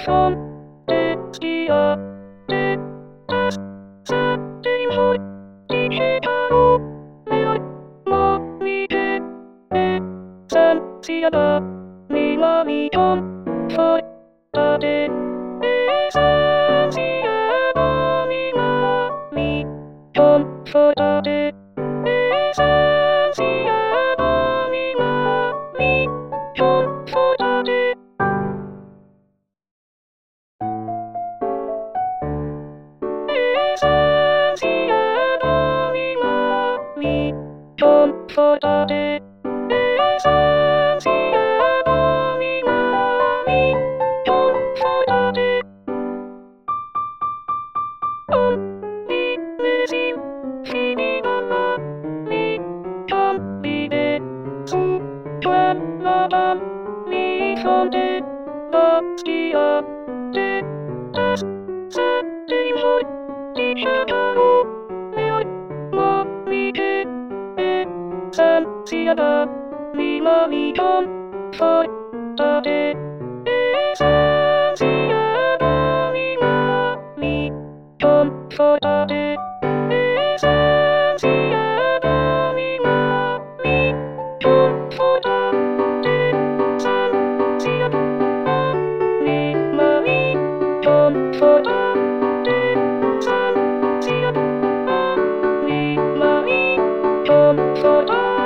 ションで付き合ってたさて今生きたの未来も見てねサンシアが南とそれだけサンシアが南とそれだけサンシアが南とそれだけそだでさしあばみまみとそだでおんみめししみがまみかんみですとわらばみそでばしあでたすさていそいきたのめおいもみてサンシアが南とそれだけサンシアが南とそれだけサンシアが南とそれだけサンシアが南とそれだけサンシアが南とそれだけ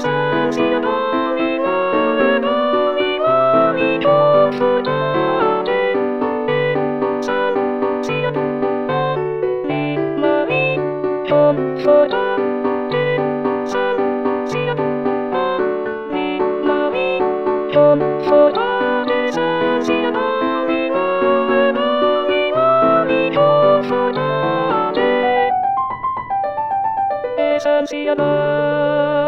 サンシアが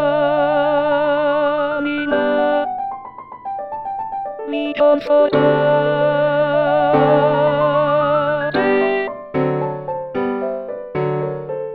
みなみとそだ